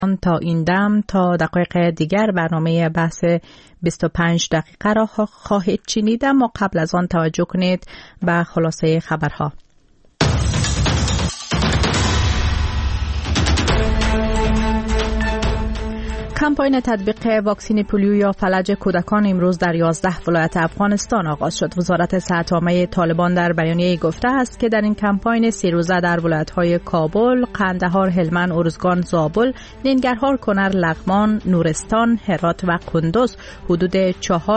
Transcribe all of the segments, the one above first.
تا این دم تا دقایق دیگر برنامه بحث 25 دقیقه را خواهید شنید، اما قبل از آن توجه کنید به خلاصه خبرها. کمپاین تطبیق واکسن پولیو یا فلج کودکان امروز در 11 ولایت افغانستان آغاز شد. وزارت صحت عامه طالبان در بیانیه گفته است که در این کمپاین 3 روزه در ولایت‌های کابل، قندهار، هلمند، ارزگان، زابل، ننگرهار، کنر، لغمان، نورستان، هرات و کندوز حدود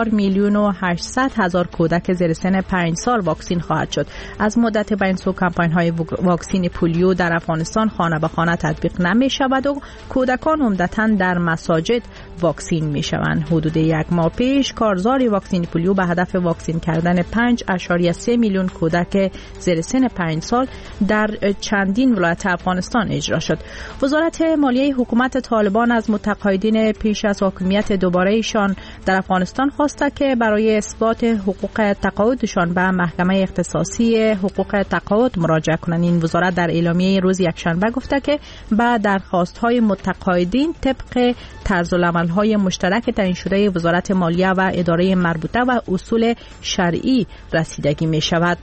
4,800,000 کودک زیر سن 5 سال واکسن خواهد شد. از مدت بین سو کمپاین‌های واکسن پولیو در افغانستان خانه به خانه تطبیق نمی‌شود و کودکان عمدتاً در مساجد واکسین می شوند. حدود 1 ماه پیش کارزار واکسن پولیو به هدف واکسین کردن 5.3 میلیون کودک زیر سن 5 سال در چندین ولایت افغانستان اجرا شد. وزارت مالیه حکومت طالبان از متقاعدین پیش از حاکمیت دوباره ایشان در افغانستان خواسته که برای اثبات حقوق تقاعدشان به محکمه اختصاصی حقوق تقاعد مراجعه کنند. این وزارت در اعلامیه روز یکشنبه گفته که با درخواست‌های متقاعدین طبق طرزالعمل‌های مشترک تعیین شده وزارت مالیه و اداره مربوطه و اصول شرعی رسیدگی می‌شود.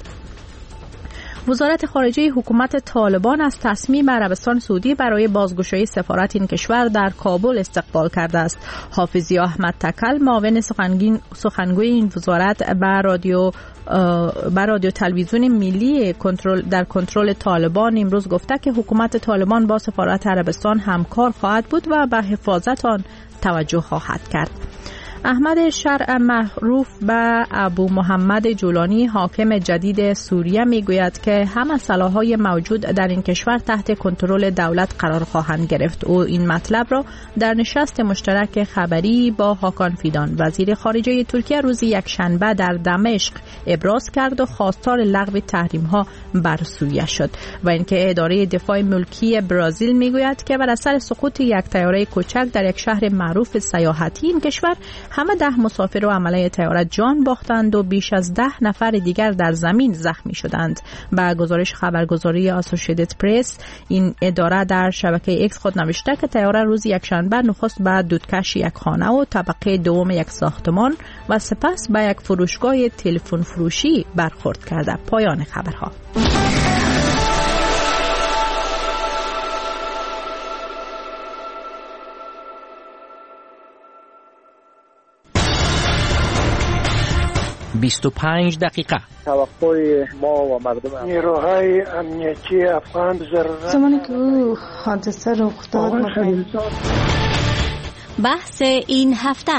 وزارت خارجه حکومت طالبان از تصمیم عربستان سعودی برای بازگشایی سفارت این کشور در کابل استقبال کرده است. حافظی احمد تکل، معاون سخنگوی این وزارت به رادیو تلویزیون ملی در کنترل طالبان امروز گفته که حکومت طالبان با سفارت عربستان همکار خواهد بود و به حفاظت آن توجه خواهد کرد. احمد شرع معروف به ابو محمد جولانی حاکم جدید سوریه میگوید که همه سلاح‌های موجود در این کشور تحت کنترل دولت قرار خواهند گرفت. او این مطلب را در نشست مشترک خبری با هاکان فیدان وزیر خارجه ترکیه روز یکشنبه در دمشق ابراز کرد و خواستار لغو تحریم‌ها بر سوریه شد. و اینکه اداره دفاع ملکی برزیل میگوید که بر اثر سقوط یک طیاره کوچک در یک شهر معروف سیاحتی این کشور همه 10 مسافر و عمله طیاره جان باختند و بیش از 10 نفر دیگر در زمین زخمی شدند. با گزارش خبرگزاری اسوسییتد پرس، این اداره در شبکه ایکس خود نوشته که طیاره روز یکشنبه نخست به دودکش یک خانه و طبقه دوم یک ساختمان و سپس به یک فروشگاه تلفن فروشی برخورد کرده. پایان خبرها. «25 دقیقه». توقع ما و مردم نیروهای امنیتی افغان زمانی که او حادثه رخ داد بحث این هفته.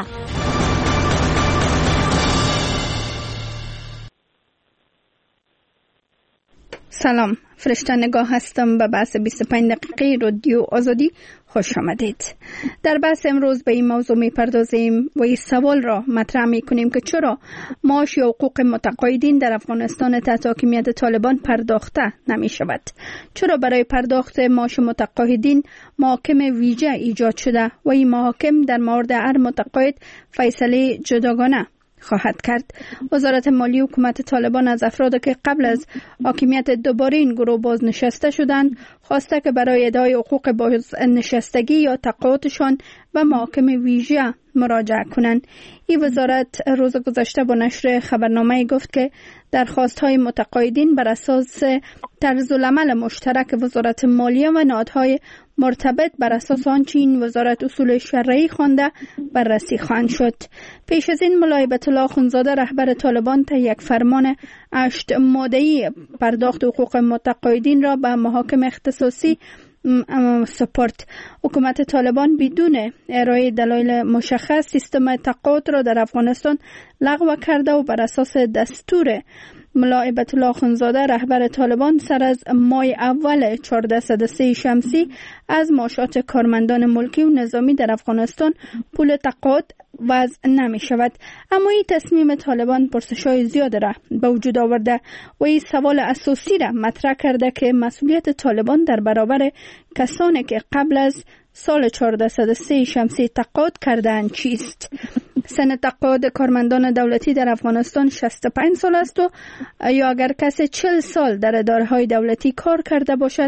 سلام، فرشته نگاه هستم. به بحث 25 دقیقه رادیو آزادی خوش آمدید. در بحث امروز به این موضوع میپردازیم و این سوال را مطرح میکنیم که چرا معاش یا حقوق متقاعدین در افغانستان تحت حاکمیت طالبان پرداخته نمی شود. چرا برای پرداخت معاش متقاعدین محاکم ویژه ایجاد شده و این محاکم در مورد هر متقاعد فیصله جداگانه خواهد کرد. وزارت مالیه حکومت طالبان از افرادی که قبل از حاکمیت دوباره این گروه بازنشسته شدند خواسته که برای ادای حقوق بازنشستگی یا تقاعدشان به محاکم ویژه مراجعه کنند. این وزارت روز گذشته با نشر خبرنامه گفت که درخواست‌های متقاعدین بر اساس طرزالعمل مشترک وزارت مالیه و نهادهای مرتبط بر اساس آنچه این وزارت اصول شرعی خوانده بررسی خواهند شد. پیش از این ملا هیبت الله اخوندزاده رهبر طالبان تا یک فرمان 8 ماده‌ای پرداخت حقوق متقاعدین را به محاکم اختصاصی سپرد. حکومت طالبان بدون ارائه دلایل مشخص سیستم تقاعد را در افغانستان لغو کرده و بر اساس دستور ملا هیبت الله اخوندزاده رهبر طالبان سر از ماه اول 1403 شمسی از معاشات کارمندان ملکی و نظامی در افغانستان پول تقاعد وضع نمی شود. اما این تصمیم طالبان پرسش‌های زیاد را به وجود آورده و این سوال اساسی را مطرح کرده که مسئولیت طالبان در برابر کسانی که قبل از سال 1403 شمسی تقاعد کردند چیست؟ سن تقاعد کارمندان دولتی در افغانستان 65 سال است و یا اگر کسی 40 سال در اداره‌های دولتی کار کرده باشد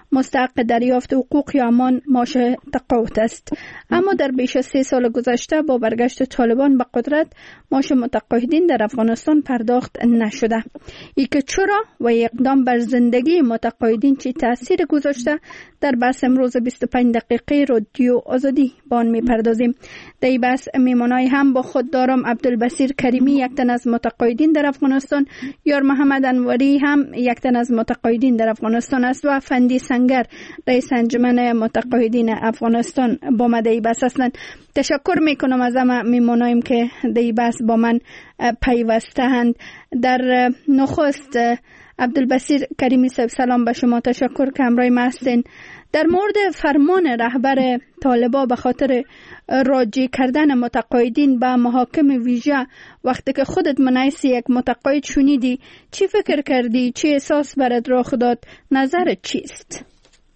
مستحق دریافت حقوق یا همان معاش تقاعد است. اما در بیش از 3 سال گذشته با برگشت طالبان به قدرت معاش متقاعدین در افغانستان پرداخت نشده. ای که چرا و اقدام بر زندگی متقاعدین چه تاثیر گذاشته در بحث امروز 25 دقیقه رادیو آزادی با آن میپردازیم. در این بحث میمانای هم با خود دارم عبدالبصیر کریمی، یک تن از متقاعدین در افغانستان، یار محمد انوری هم یک تن از متقاعدین در افغانستان است و افندی سنگر رئیس انجمن متقاعدین افغانستان با ما در این بحث هستند. تشکر میکنم از همه میمانایم که در این بحث با من پیوسته‌اند. در نخست عبدالبصیر کریمی صاحب سلام به شما، تشکر که همراه ما هستین. در مورد فرمان رهبر طالبان به خاطر راجع کردن متقاعدین به محاکم ویژه، وقتی که خودت منعیس یک متقاعد شنیدی چی فکر کردی؟ چی احساس برات رخ داد؟ نظرت چیست؟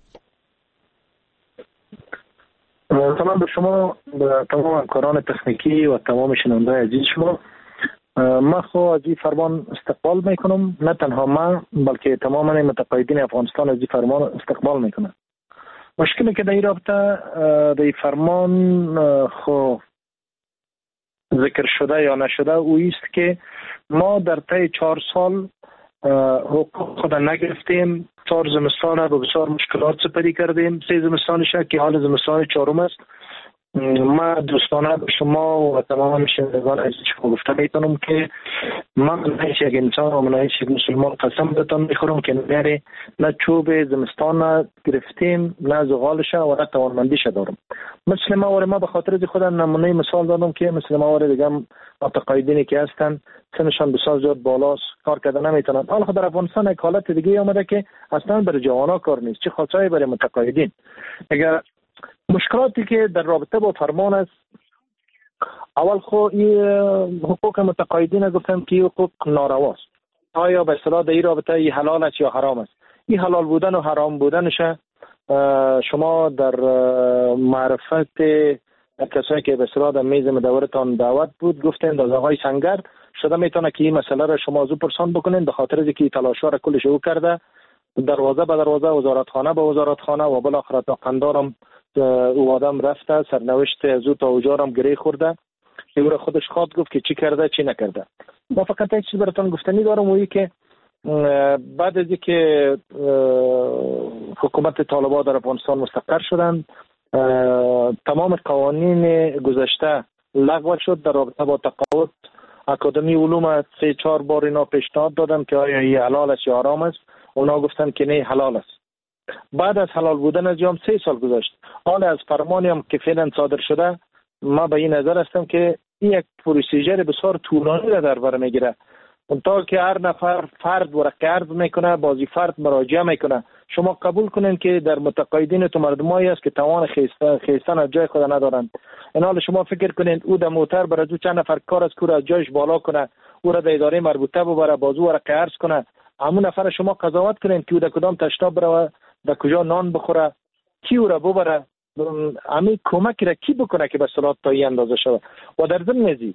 سلام به شما، به تمام همکاران تکنیکی و تمام شنونده‌های عزیز شما. من خو از این فرمان استقبال میکنم، نه تنها من بلکه تمام متقاعدین افغانستان از این فرمان استقبال میکنن. مشکلی که در این رابطه در این فرمان خو ذکر شده یا نشده او است که ما در طی 4 سال حقوق خود نگرفتیم. 4 زمستان با بسیار مشکلات سپری کردیم. 3 زمستانش که حال زمستان 4م است. ما دوستانه به شما و تمام شنوندگان عزیز شما گفته میتونم که من منعیش یک انسان و منعیش یک مسلمان قسم بهتون میخورم که نه چوب زمستان گرفتیم، نه زغالش و نه توانمندیش دارم. مثل ما به خاطر از خودم نمونه مثال دادم که مثل ما دیگه متقاعدینی که هستن سنشان بسیار زیاد بالاست، کار کردن نمیتونن. حالا خود در افغانستان یک حالت دیگه آمده که اصلا برای جوانا کار نیست، چه خاصایی برای متقاعدین. اگر مشکلاتی که در رابطه با فرمان است، اول خو این حقوق متقاعدین گفتم که حقوق نارواست. آیا به اصطلاح در این رابطه این حلال است یا حرام است؟ این حلال بودن و حرام بودنش شما در معرفت کسایی که به اصطلاح در میز مدورتان دعوت بود گفتند از آقای سنگر شده میتونه که این مسئله را شما از او پرسان بکنین، به خاطر اینکه تلاش‌ها را کلش او کرده، دروازه به دروازه، وزارتخانه به وزارتخانه و بالاخره تا قندارم او آدم رفته، سرنوشت از او تا اجارم گره خورده که او را خودش خواد گفت که چی کرده چی نکرده. ما فقط یک چیز براتون گفتنی دارم، وی که بعد از اینکه حکومت طالبان در افغانستان مستقر شدند، تمام قوانین گذشته لغو شد. در رابطه با تقاعد اکادمی علوم 3-4 بار اینا پیشنهاد دادن که آیا این حلال است یا حرام است. اونا گفتن که نه حلال است. بعد از حلال بودن از جام 3 سال گذشت. حال از فرمانی هم که فعلا صادر شده، ما به این نظر هستم که این یک پروسیجر بسیار طولانی را در بر میگیره. تا که هر نفر فرد ورقه عرض میکنه، بازی فرد مراجعه میکنه. شما قبول کنین که در متقاعدین تو مردمایی است که توان خیستن از جای خود ندارند. این حال شما فکر کنین او در موتر برای دو چند نفر کار از کور از جایش بالا کنه، او را در اداره مربوطه ببره، بازو ورقه عرض کنه، همون نفر شما قضاوت کنین که او در کدام تشناب بره، در کجا نان بخوره، کی او را ببره، همین کمک را کی بکنه که به صلاح تا این اندازه شود. و در ضمن ازی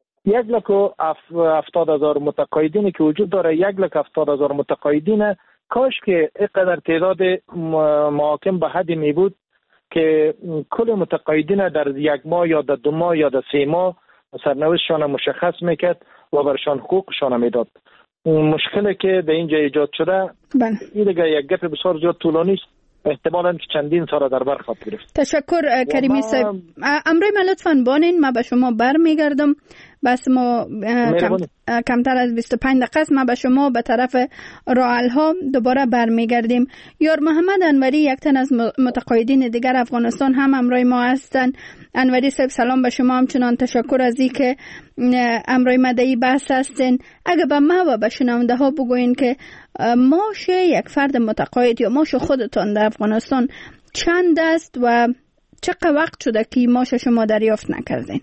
1,70,000 متقاعدینی که وجود داره، 1,70,000 متقاعدین کاش که اینقدر تعداد محاکم به حدی می بود که کل متقاعدین در 1 ماه یا در 2 ماه یا در 3 ماه سرنوشتشان مشخص میکرد و برشان حقوقشان میداد. مشکلی که در اینجا ایجاد شده این دیگه یک گپ بسیار زیاد طولانی است، احتمالاً که چندین سال در بر خواهد گرفت. تشکر کریمی صاحب. امروز ما لطفاً بانین، ما به شما برمیگردم. بس ما کمتر از 25 دقیقه است. ما به شما به طرف راه‌حل‌ها دوباره برمیگردیم. یار محمد انوری، یک تن از متقاعدین دیگر افغانستان هم همراه ما هستند. انوری صاحب سلام به شما، همچنان تشکر از اینکه همراه ما در این بحث هستین. اگه به ما و به شنونده ها بگوین که معاش یک فرد متقاعد یا معاش خودتان در افغانستان چند است و چقدر وقت شده که معاش شما دریافت نکردین؟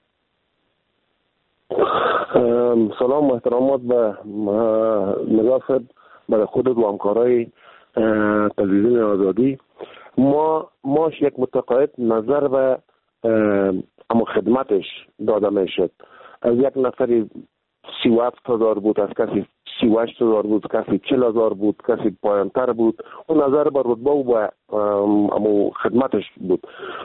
سلام و احترامات به نظافت برای خودت و همکارای تلویزیون آزادی. ماش یک متقاعد نظر به اما خدمتش داده میشد. از یک نفری 37,000 بود، از کسی 38,000 بود، کسی 40,000 بود، کسی پایانتر بود. اون نظر به رتبه و به خدمتش بود.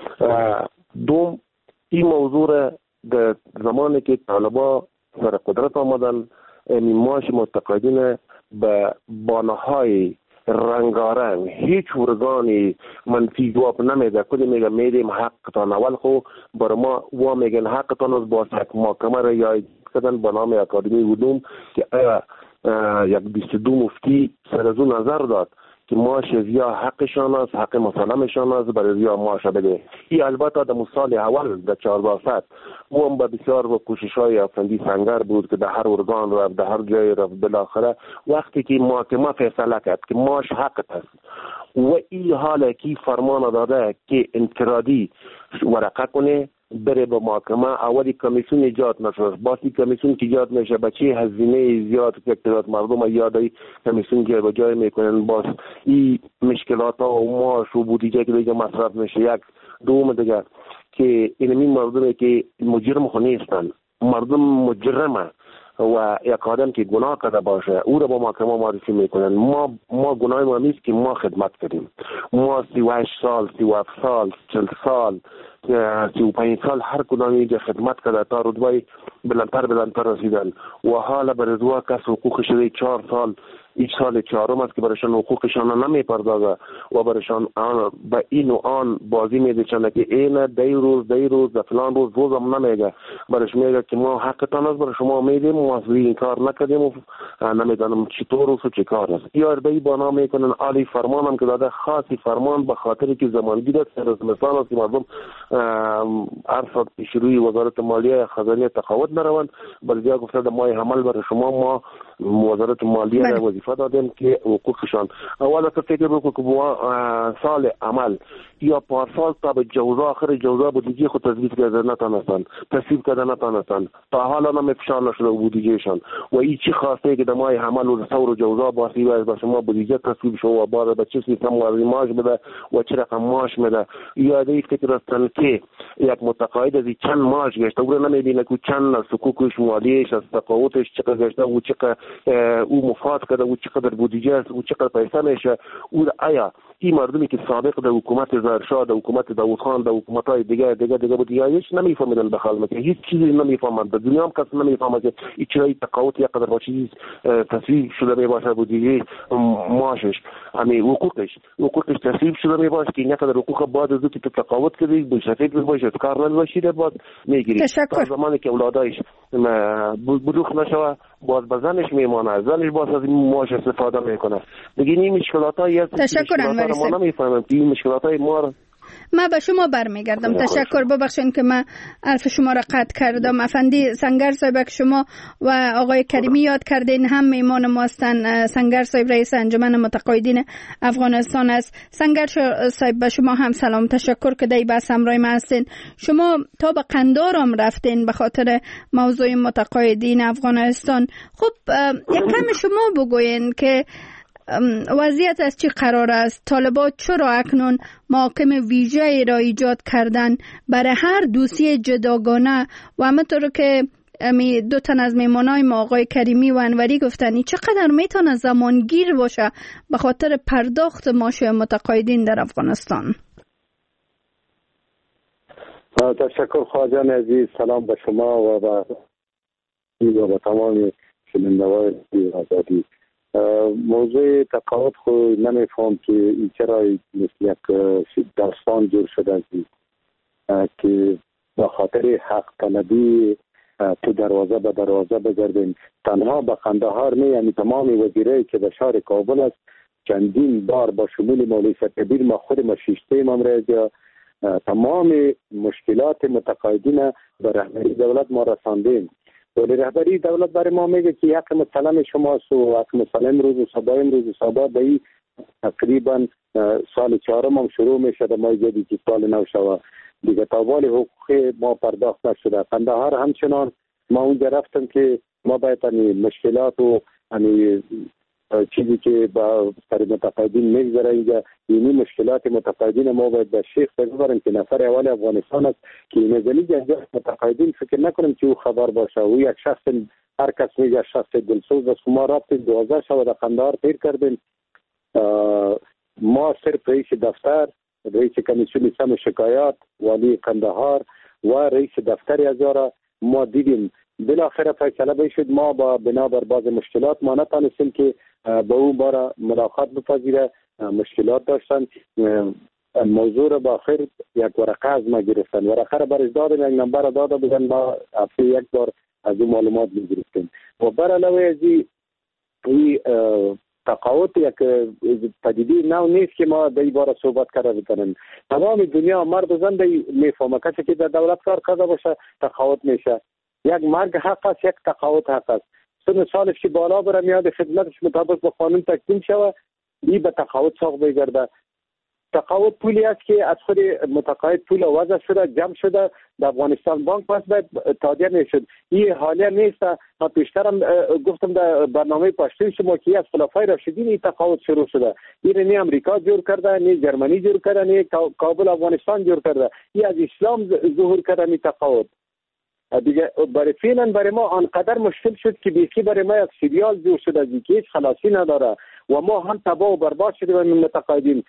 دوم، این موضوع در زمانی که طالبا سر قدرت آمدن، معاش متقاعدین به بانه‌های رنگارنگ هیچ ارگانی منفی جواب نمیده. کلی میگه میدیم حقتان، اول خو بر ما وا میگن حقتان از با یک محکمه را یا کردن به نام اکادمی علوم که یک 22 مفتی سر از اون نظر داد که معاش یا حقشان است، حق مسلمشان است، برای یا معاش بده. این البته در سال اول در 1400 او هم به بسیار با کوشش‌های افندی سنگر بود که در هر ارگان رفت، در هر جای رفت. بالاخره وقتی که محکمه فیصله کرد که معاش حق است و این حالا که فرمان داده که انفرادی ورقه کنه بره به محکمه، اولی کمیسیون ایجاد نشد. باسی کمیسیون که ایجاد میشه بچه هزینه زیاد که اقتدار مردم یادی کمیسیون که به جای میکنن، باز این مشکلات ها و معاش و بودجه که دیگه مصرف میشه. یک دوم دیگه که اینمی مردمی که مجرم خو نیستن، مردم مجرمه و یک آدم که گناه کرده باشه او را با محکمه معرفی میکنن. ما گناه ما نیست که ما خدمت کردیم. ما 38 سال، 37 سال، 40 سال، 35 سال هر کدام اینجا خدمت کرده تا رتبه بلندتر رسیدن و حالا برای کس حقوق شده 4 سال، این سال چهارم است که برایشان حقوقشان نمیپردازه و برایشان به این و آن بازی میدهند که این دی روز فلان روزم نمیگه. برایش میگه که ما حقتان است برای شما میدیم، ما این کار نکردیم و نمیدانم چطور و چه کار است. یا به بنا میکنن عالی فرمان هم که داده، خاصی فرمان به خاطر که زمانگیر است. مثلا است که مردم عرض پیشروی وزارت مالیه خزانه تقاعد نروند، بلکه گفته در ماه حمل برای شما ما وزارت مالیه وظیفه دادیم که حقوقشان اول فکر بکنید که سال عمل یا پارسال تا به جوزا آخر جوزا بودجه خود تثبیت کرده نتونستن، تصویب کرده نتونستن، تا حالا نمیفشان نشده بودجهشان و این چی خواسته که در ماه حمل و ثور جوزا باسی و شما بودجه تصویب شو و بعد به چه سیستم معاش بده و چه رقم معاش بده. یاد این فکر هستن که یک متقاعد از چند معاش گشته او را نمیبینه که چند حقوقش مالیش از تقاعدش چقدر گشته و چقدر او مفاد کرده و چقدر بودجه است و چقدر پیسه میشه. او آیا این مردمی که سابق در حکومت زرشاه، در حکومت داوود خان، در حکومت‌های دیگه بود هیچ نمیفهمیدن دخل میکنه، هیچ چیزی نمیفهمند. در دنیا هم کس نمیفهمه که این چرا تقاعد یک قدر با چیز تصویب شده میباشه بودجه معاشش، همین حقوقش تصویب شده میباشه که یک قدر حقوق بعد از اینکه تقاعد کردی به شفیق میباشه کار نمیشه بعد میگیری. تا زمانی که اولادایش بلوغ نشوه باز به زنش میمانه، زنش باز از این معاش استفاده میکنه. دیگه این مشکلاتایی هست. تشکر ما نمیفهمیم که این مشکلاتای ما. من به شما برمیگردم. تشکر. ببخشید که من حرف شما را قطع کردم. افندی سنگر صاحب که شما و آقای کریمی یاد کردین هم میمان ما هستند. سنگر صاحب رئیس انجمن متقاعدین افغانستان است. سنگر صاحب به شما هم سلام. تشکر که در بحث همراه ما هستین. شما تا به قندار هم رفتین به خاطر موضوع متقاعدین افغانستان. خب یک کم شما بگوین که وضعیت از چی قرار است؟ طالبان چرا اکنون محاکم ویژه را ایجاد کردن برای هر دوسیه جداگانه و همونطور که دو تن از میمانای ما آقای کریمی و انوری گفتن چقدر میتونه زمانگیر باشه به خاطر پرداخت معاش متقاعدین در افغانستان؟ تشکر خواجان عزیز. سلام به شما و به تمام شنوندگان آزادی. موضوع تقاعد خو نمیفهم که این چرا مثل یک داستان جور شده که به خاطر حق طلبی تو دروازه به دروازه بگردیم. تنها به قندهار نه، یعنی تمام وزیرایی که به شهر کابل است چندین بار با شمول مولوی سرکبیر ما خود ما شیشته امروز تمام مشکلات متقاعدین به رهبری دولت ما رساندیم. ولی رهبری دولت برای ما میگه که حق مسلم شماست و حق مسلم روز صبح به این تقریبا سال چهارم هم شروع میشه. ما جدی که سال نو شوه دیگه تاوال حقوق ما پرداخت نشده. قندهار همچنان ما اونجا رفتم که ما باید مشکلات و چیزی که با سر متقاعدین میگذره اینجا اینی مشکلات متقاعدین ما باید به شیخ ببریم که نفر اول افغانستان است که نزلی جنجال متقاعدین فکر نکنیم که او خبر باشه. او یک شخص هر کس میگه شخص دلسوز است. ما رفتیم 12 شب در قندهار تیر کردیم. ما صرف رئیس دفتر، رئیس کمیسیون سم شکایات، والی قندهار و رئیس دفتر ازارا ما دیدیم. بالاخره فیصله بشد. ما با بنابر بعض مشکلات ما نتونستیم که با اون بار ملاقات بپذیره. مشکلات داشتن. موضوع را با خیر یک ورقه از ما گرفتن. ورقه را برش دادن، یک نمبر داده بودن. ما هفته یک بار از اون معلومات میگرفتیم. و بر علاوه از این تقاوت یک پدیده نو نیست که ما در این باره صحبت کرده بکنیم. تمام دنیا مرد و زن میفهمه. کسی که در دولت کار کرده باشه تقاوت میشه. یک مرگ حق است، یک تقاوت حق است. سن سالش که بالا بره میاد خدمتش مطابق با قانون تکمیل شوه، این به تقاوت ساق بگرده. تقاوت پولی است که از خود متقاعد پول وضع شده، جمع شده در افغانستان بانک، پس باید تادیه میشد. این حالیه نیست. ما پیشترم گفتم در برنامه پشتوی شما که از خلفای راشدین این تقاوت شروع شده. این نه امریکا جور کرده، نه جرمنی جور کرده، نه کابل افغانستان جور کرده. این از اسلام ظهور کرده این تقاوت. دیگه برای فعلا برای ما آنقدر مشکل شد که بیخی برای ما یک سریال جور شده از اینکه هیچ خلاصی نداره و ما هم تباه و برباد شده من متقاعدین.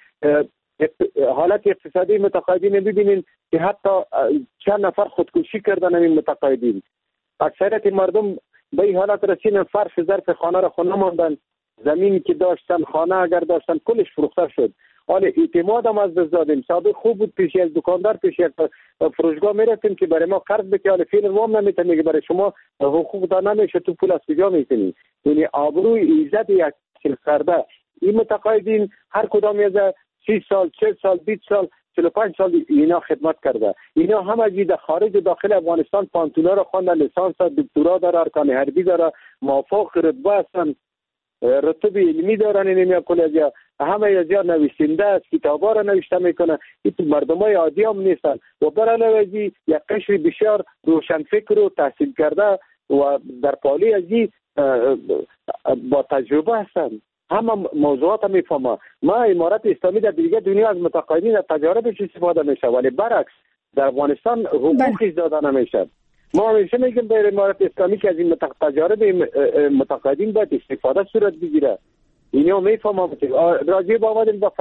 حالت اقتصادی متقاعدین ببینین که حتی چند نفر خودکشی کردن این متقاعدین. اکثریت مردم به این حالت رسیدن فرش ظرف خانه را خونه ماندن. زمینی که داشتن، خانه اگر داشتن، کلش فروخته شد. حالا اعتماد هم از دست دادیم. سابق خوب بود پیش از دکاندار پیش یک فروشگاه میرفتیم که برای ما قرض بده، حالا فعلا وام نمیتونی که برای شما حقوق داد نمیشه، تو پول از کجا میتونی؟ یعنی آبروی عزت یک کرده این متقاعدین هر کدام از 30 سال 40 سال 20 سال 45 سال اینا خدمت کرده. اینا هم از در خارج و داخل افغانستان پانتونا را خوانده، لیسانس دکترا داره، ارکان حربی داره، موافق رتبه هستن، رتبه علمی دارن. اینم کلیه همه از یا نویسنده است، کتابا را نوشته میکنه. این مردمای عادی هم نیستن و بر علاوه از یک قشر بسیار روشنفکر و تحصیل کرده و در پالی از با تجربه هستن. همه موضوعات هم میفهمه. ما امارت اسلامی در دیگه دنیا از متقاعدین از تجاربش استفاده میشه، ولی برعکس در افغانستان حقوقش داده نمیشه. ما همیشه میگیم در امارت اسلامی که از این تجارب متقاعدین باید استفاده صورت بگیره. اینو میفهمم. راجع به آمدیم با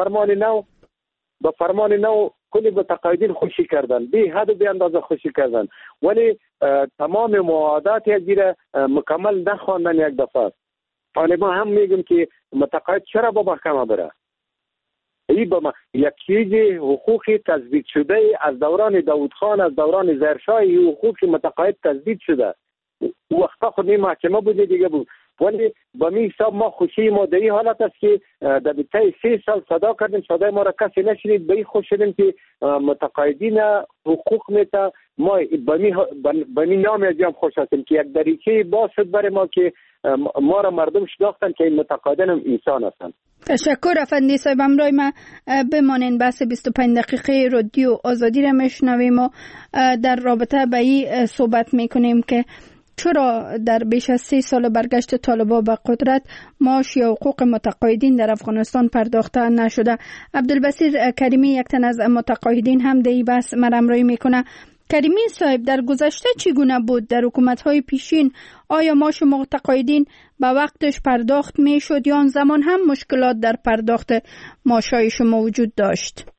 فرمان نو کلی متقاعدین خوشی کردن، بی حد و بی اندازه خوشی کردن، ولی تمام معاهدات یکیره مکمل نخواندن یک دفعه. حالا ما هم میگیم که متقاعد چرا با محکمه بره؟ این با یک چیز حقوقی تثبیت شده از دوران داود خان، از دوران زرشاه، حقوق متقاعد تثبیت شده. وقتا خود این محکمه بوده دیگه بود، ولی با می حساب ما خوشی ما در این حالت است که در بیتای 3 سال صدا کردیم، صدای ما را کسی نشنید. به این خوش شدیم که متقاعدین حقوق میتا ما به می نام از هم خوش هستیم که یک دریچه باز شد برای ما که ما را مردم شناختن که این متقاعدین هم انسان هستند. تشکر افندی صاحب. امروز ما بمانین بحث 25 دقیقه رادیو آزادی را میشنویم و در رابطه به این صحبت میکنیم که چرا در بیش از 3 سال برگشت طالبان به قدرت معاش یا حقوق متقاعدین در افغانستان پرداخته نشده. عبدالبصیر کریمی یک تن از متقاعدین هم در این بحث مرامرایی میکنه. کریمی صاحب، در گذشته چگونه بود؟ در حکومت‌های پیشین آیا معاش متقاعدین به وقتش پرداخت میشد یا آن زمان هم مشکلات در پرداخت معاش‌های شما وجود داشت؟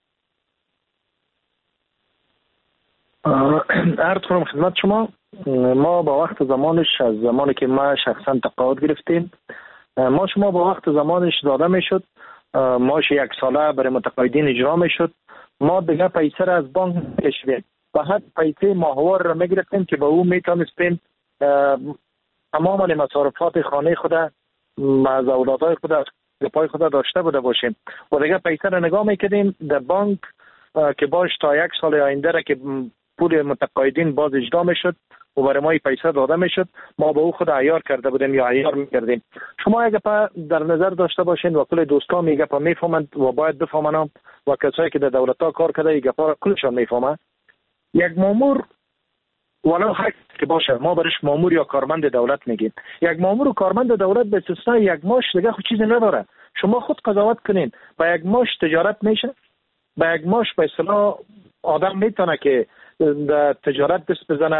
عرض کنم خدمت شما، ما با وقت زمانش، از زمانی که ما شخصا تقاعد گرفتیم، ما شما با وقت زمانش داده میشد، معاش 1 ساله برای متقاعدین اجرا میشد. ما دیگه پیسه را از بانک کشیدیم، فقط پیسه ماهوار را میگرفتیم که با او میتونستیم تمام مصارفات خانه خود از اولادهای خود از پای خود داشته بوده باشیم و دیگه پیسه را نگاه میکردیم در بانک که باش تا 1 سال آینده را که پول متقاعدین باز اجرا میشد و برای ما پیسه داده میشد، ما به او خود عیار کرده بودیم یا عیار میکردیم. شما اگه در نظر داشته باشین و کل دوستان میگه پا میفهمند و باید بفهمن و کسایی که در دولت ها کار کرده ایگه پا کلشان میفهمند. یک مامور ولو حق که باشه، ما برش مامور یا کارمند دولت میگیم، یک مامور و کارمند دولت به استثنای 1 ماش دیگه خود چیزی نداره. شما خود قضاوت کنین، با 1 ماش تجارت میشه؟ با 1 ماش به اصطلاح آدم میتونه که در تجارت دست بزنه،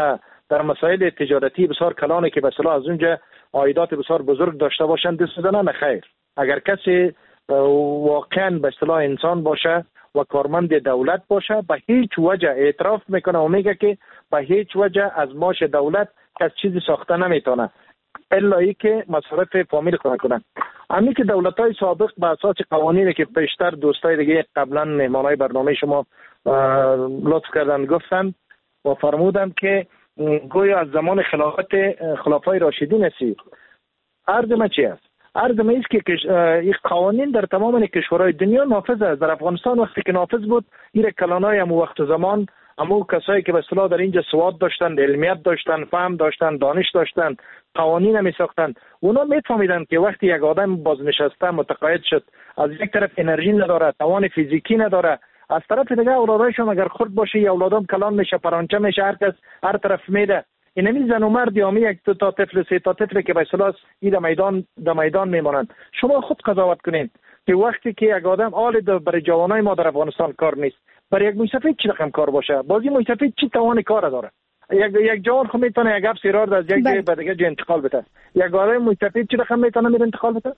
در مسائل تجارتی بسیار کلانی که به اصطلاح از اونجا عایدات بسیار بزرگ داشته باشند دست بدن، نه خیر. اگر کسی واقعا به اصطلاح انسان باشه و کارمند دولت باشه، به هیچ وجه اعتراف میکنه و میگه که به هیچ وجه از معاش دولت کس چیزی ساخته نمیتونه الا ای که مصرف فامیل کنه. همین که دولت‌های سابق به اساس قوانینی که پیشتر دوستای دیگه قبلا مهمانای برنامه شما لطف کردن گفتن و فرمودند که گویا از زمان خلافای راشدین است. عرض ما چی است؟ عرض ما است که این قوانین در تمام کشورهای دنیا نافذ است. در افغانستان وقتی که نافذ بود، این کلانای هم وقت زمان همو کسایی که به اصطلاح در اینجا سواد داشتند، علمیت داشتند، فهم داشتند، دانش داشتند، قوانین هم میساختند، اونا میفهمیدند که وقتی یک آدم بازنشسته متقاعد شد، از یک طرف انرژی نداره، توان فیزیکی نداره، از طرف دیگه اولادایشون اگر خرد باشه یا اولادام کلان میشه، پرانچه میشه، هر کس هر طرف میده. اینمی زن و مرد یا یک دو تا طفل سه تا طفل که به اصطلاح در میدان میمانند. شما خود قضاوت کنید که وقتی که یک آدم حال برای جوانای ما در افغانستان کار نیست، برای یک موسفید چی رقم کار باشه؟ بازی موسفید چی توان کار داره؟ یک جوان خو میتونه یک اپ سیرار از یک جای به دیگه جای انتقال بده. یک آدم موسفید چی رقم میتونه میره انتقال بده؟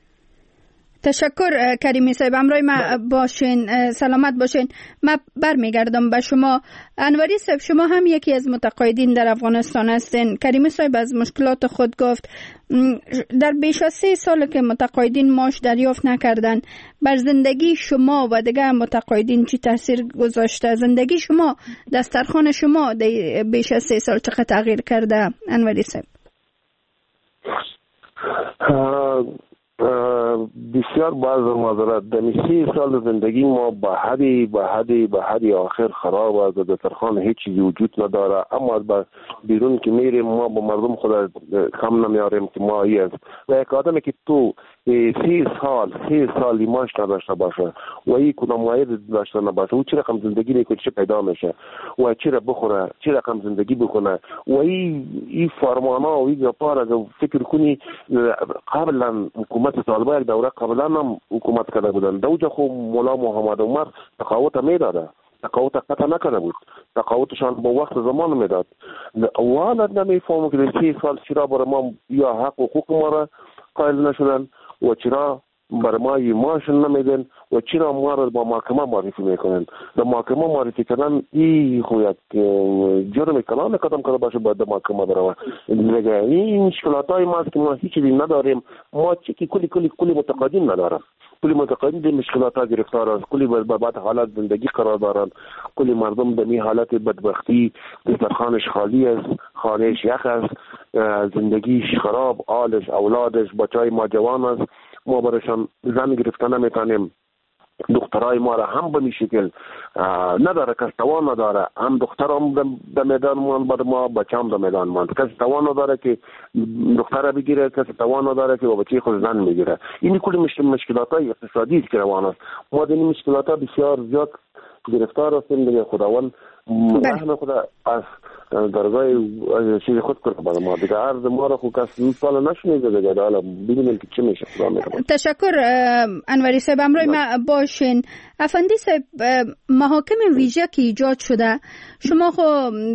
تشکر کریمی صاحب، همراه ما باشین، سلامت باشین. من برمیگردم به شما. انوری صاحب، شما هم یکی از متقاعدین در افغانستان هستین. کریمی صاحب از مشکلات خود گفت. در بیش از 3 سال که متقاعدین معاش دریافت نکردن، بر زندگی شما و دیگه متقاعدین چی تاثیر گذاشته؟ زندگی شما، دسترخوان شما بیش از 3 سال چقدر تغییر کرده انوری صاحب؟ بسیار باز معذرت، در 3 سال زندگی ما به حدی آخر خراب است. دسترخوان هیچ چیزی وجود نداره، اما از بیرون که میریم ما با مردم خود کم نمیاریم که ما ای است. و یک آدمی که تو 3 سال معاش نداشته باشه و این کدام عاید داشته نباشه، او چه رقم زندگی میکنه، چه پیدا میشه و چه را بخوره، چه رقم زندگی بکنه. و این فرمانا و این گپار اگر فکر کنی قبلا حکومت طالبان دوره قبلا هم حکومت کرده بودن، دوجه خو مولا محمد عمر تقاوت میداده، تقاوت قطع نکرده بود، تقاوتشان با وقت زمان میداد. و حالا نمیفهمم که در 3 سال چرا برای ما یا حق و حقوق ما را قائل نشدن و چرا برای ما معاش نمیدن و چرا ما را با محکمه معرفی میکنن. در محکمه معرفی کردن این خو یک جرم کلان قدم کرده باشه باید در محکمه بروه. این مشکلاتای ما است که ما هیچ چیزی نداریم. ما چی کلی متقاعدین ندارم، کلی متقاعدین در مشکلات ها گرفتار است، کلی بعد حالت زندگی قرار دارند، کلی مردم در این حالت بدبختی دسترخوانش خالی است، خانهش یخ است، زندگیش خراب، آلش اولادش بچهای ما جوان است، ما برایشان زن گرفتن نمیتونیم. دخترای ما را هم به این شکل نداره، کس توان نداره، هم دختر هم در میدان ماند بر ما، بچه هم در میدان ماند. کسی توان نداره که دختر را بگیره، کسی توان نداره که با بچه خود زن بگیره. این کلی مشکلات های اقتصادی که روان است. ما در این مشکلات ها بسیار زیاد گرفتار هستیم. دیگه خداوند رحم خدا از درگاه چیز خود کنه برای ما. دیگه عرض ما را خود کس این سال نشنیده دیگه، حالا ببینیم که چی میشه. تشکر انوری صاحب، همراه ما باشین. افندی صاحب، محاکم ویژه که ایجاد شده، شما خو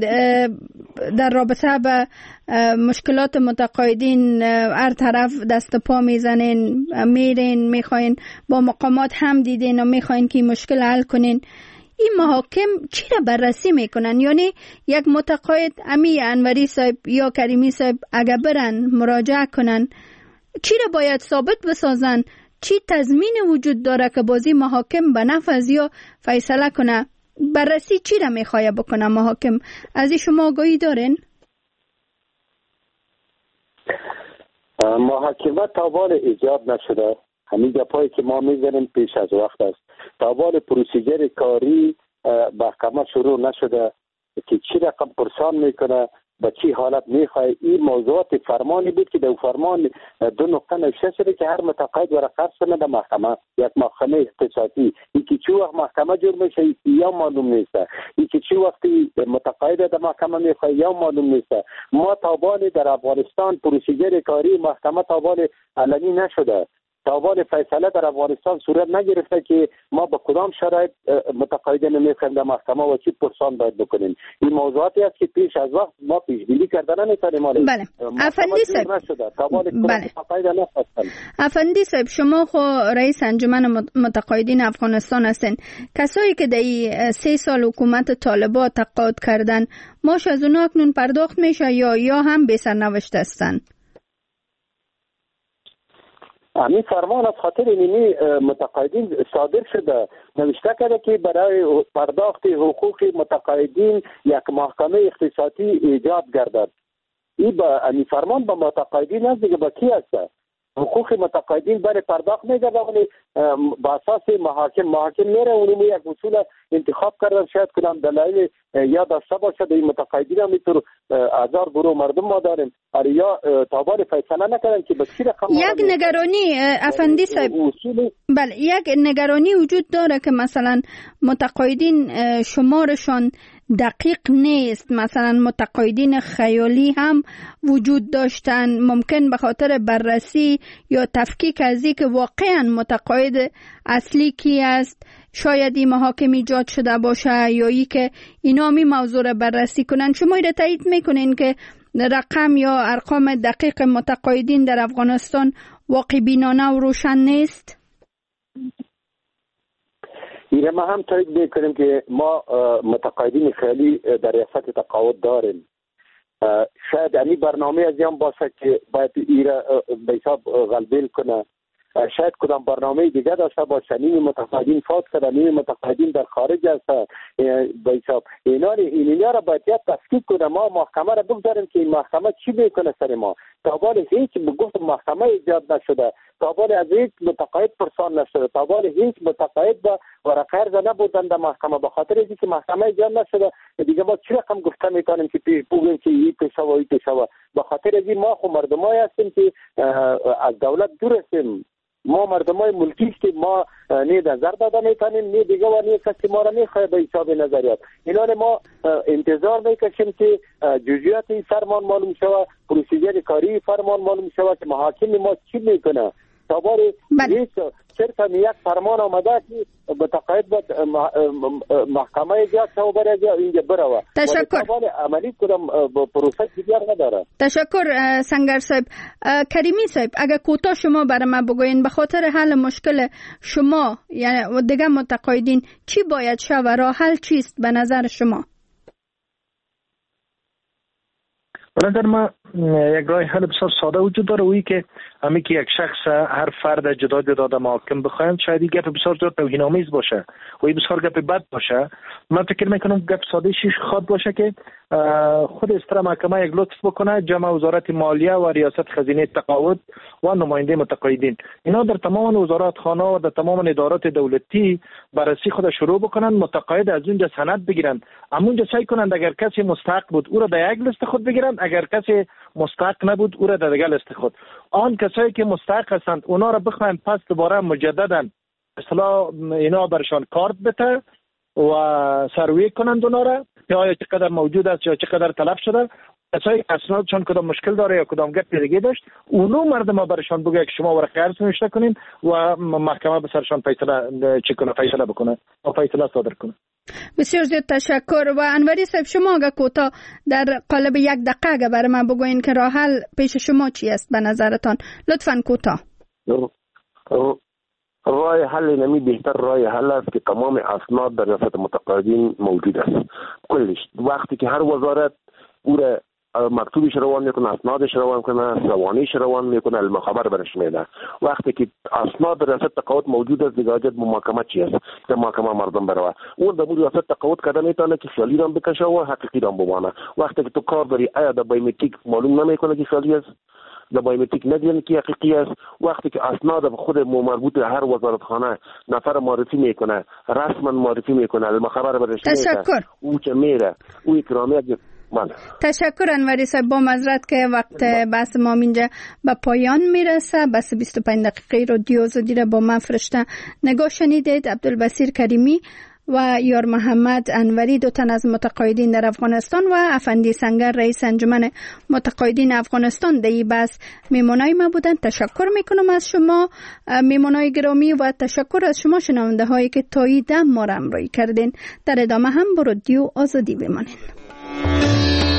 در رابطه به مشکلات متقاعدین هر طرف دست پا میزنین، میرین، میخواین با مقامات هم دیدین و میخواین که مشکل حل کنین. این محاکم چی را بررسی میکنن؟ یعنی یک متقاعد امی انوری صاحب یا کریمی صاحب اگر برن مراجعه کنن، چی را باید ثابت بسازن؟ چی تضمین وجود داره که بازی محاکم به نفذ یا فیصله کنه؟ بررسی چی را میخواه بکنه محاکم؟ از این شما آگاهی دارین؟ محاکمه تا حال ایجاد نشده. همین گپایی که ما میزنیم پیش از وقت است. تا حال پروسیجر کاری محکمه شروع نشده که چی رقم پرسان میکنه، به چی حالت میخواه. این موضوعات فرمانی بود که در فرمان 2 نقطه نوشته شده که هر متقاعد ورقه کنه در محکمه، یک محکمه اختصاصی. این که چی وقت محکمه جور میشه یا معلوم نیست، این که چی وقتی متقاعد در محکمه میخواه یا معلوم نیست. ما تا حال در افغانستان پروسیجر کاری محکمه تا حال علنی نشده. تا حال فیصله در افغانستان صورت نگرفته که ما به کدام شرایط متقاعدین میخوایم در محکمه و چی پرسان باید بکنیم. این موضوعاتی است که پیش از وقت ما پیش بینی کردن نمیتونیم. بله افندی صاحب، بله افندی صاحب، شما خو رئیس انجمن متقاعدین افغانستان هستین. کسایی که در 3 سال حکومت طالبان تقاعد کردن ماش از اونا اکنون پرداخت میشه یا هم بی سرنوشت هستن؟ همین فرمان از خاطر اینی متقاعدین صادر شده، نوشته کرده که برای پرداخت حقوق متقاعدین یک محکمه اختصاصی ایجاد گردد. این با همین فرمان با متقاعدین است دیگه، با کی است؟ حقوق متقاعدین برای پرداخت میگرده ولی با اساس محاکم میره اونم یک اصول انتخاب کردن. شاید کدام دلایل یا داشته باشد این متقاعدین هم اینطور 1000 گروه مردم ما داریم یا تابال فیصله نکردن که به چی رقم. یک نگرانی افندی صاحب، بله یک نگرانی وجود داره که مثلا متقاعدین شمارشان دقیق نیست. مثلا متقاعدین خیالی هم وجود داشتن، ممکن به خاطر بررسی یا تفکیک از که واقعا متقاعد اصلی کی است شاید این محاکم ایجاد شده باشه یا ای که اینا می موضوع را بررسی کنن. شما را تایید میکنین که رقم یا ارقام دقیق متقاعدین در افغانستان واقع بینانه و روشن نیست؟ ایره ما هم تایید میکنیم که ما متقاعدین خیلی در ریاست تقاعد داریم. شاید این برنامه از این باشه که باید ایره به حساب غلبیل کنه. شاید کدام برنامه دیگه داشته باشه. نیم متقاعدین فوت کرده، نیم متقاعدین در خارج است. به حساب اینا را باید تفکیک کنه. ما محکمه را بگذاریم که این محکمه چی میکنه سر ما. تا حال هیچ بگفت محکمه ایجاد نشده، تا حال از هیچ متقاعد پرسان نشده، تا حال هیچ متقاعد با ورقه ارز نبردن در محکمه. به خاطر اینکه محکمه ایجاد نشده دیگه ما چی رقم گفته میکنیم که پیش بگیم که این پیشه و این پیشه و. به خاطر اینکه ما خو مردمای هستیم که از دولت دور هستیم. ما مردمای ملکی هستیم، ما نه نظر داده میکنیم نه دیگه و نه کسی ما را میخواه به حساب نظریات. اینا ما انتظار میکشیم که جزئیات این فرمان معلوم شود، پروسیجر کاری فرمان معلوم شود که محاکم ما چی میکنه. تا باره صرف یک فرمان آمده که متقاعد با محکمه ایجاد شو برای اینجا بروه. تشکر. عملی کدام پروسه دیگر نداره. تشکر سنگر صاحب. کریمی صاحب اگر کوتاه شما برای ما بگوین به خاطر حل مشکل شما یعنی دیگه متقاعدین چی باید شود و راه حل چیست به نظر شما؟ به نظر ما یک راه حل بسیار ساده وجود داره، وی که همی که یک شخص هر فرد جدا جدا در محاکم بخواهند شاید این گپ بسیار زیاد توهین‌آمیز باشه و این بسیار گپ بد باشه. من فکر میکنم گپ ساده شیش خواد باشه که خود استرا محکمه یک لطف بکنه، جمع وزارت مالیه و ریاست خزینه تقاعد و نماینده متقاعدین اینا در تمام وزارت خانه و در تمام ادارات دولتی بررسی خود شروع بکنن، متقاعد از اونجا سند بگیرن، همونجا سعی کنند اگر کسی مستحق بود او را در یک لیست خود بگیرن، اگر کسی مستحق نبود او را در دیگر لیست خود. آن کسایی که مستحق هستند اونا را بخواهند پس دوباره مجددا اصلا اینا برشان کارت بده و سروی کنند اونا را که آیا چقدر موجود است یا چقدر تلف شده. کسایی اسنادشان کدام مشکل داره یا کدام گپ دیگه داشت اونو مردم ها برشان بگه که شما ورقه ارز نوشته کنین و محکمه به سرشان فیصله بکنه و فیصله صادر کنه. بسیار زیاد تشکر. و انوری صاحب شما اگه کوتاه در قالب 1 دقیقه اگه برای من بگوین که راه حل پیش شما چی است به نظرتان، لطفاً کوتاه. راه حل نمی بهتر راه حل است که تمام اسناد در ریاست متقاعدین موجود است کلش. وقتی که هر وزارت او را مکتوبش روان میکنه، اسنادش روان کنه، سوانیش روان میکنه، المخبر برش میده. وقتی که اسناد ریاست تقاعد موجود است دیگه حاجت به محکمه چی است که محکمه مردم بروه. اون در ریاست تقاعد کده میتونه که خیالی را بکشه و حقیقی را بمانه. وقتی که تو کار داری آیا در بایومتریک معلوم نمیکنه که خیالی است، در بایومتریک ندیدن که حقیقی است. وقتی که اسناد خود مربوط هر وزارتخانه نفر معرفی میکنه، رسما معرفی میکنه، المخبر برش میده، او چه میره او اکرامیت. تشکر انوری صاحب. با معذرت که وقت بحث ما اینجا به پایان میرسه. بس 25 دقیقه رادیو آزادی را با من فرشته نگاه شنیدید. عبدالبصیر کریمی و یار محمد انوری، 2 تن از متقاعدین در افغانستان، و افندی سنگر رئیس انجمن متقاعدین افغانستان در این بحث میمونای ما بودن. تشکر میکنم از شما میمونای گرامی و تشکر از شما شنونده هایی که تا این دم ما را همراهی کردین. در ادامه هم با رادیو آزادی بمانین.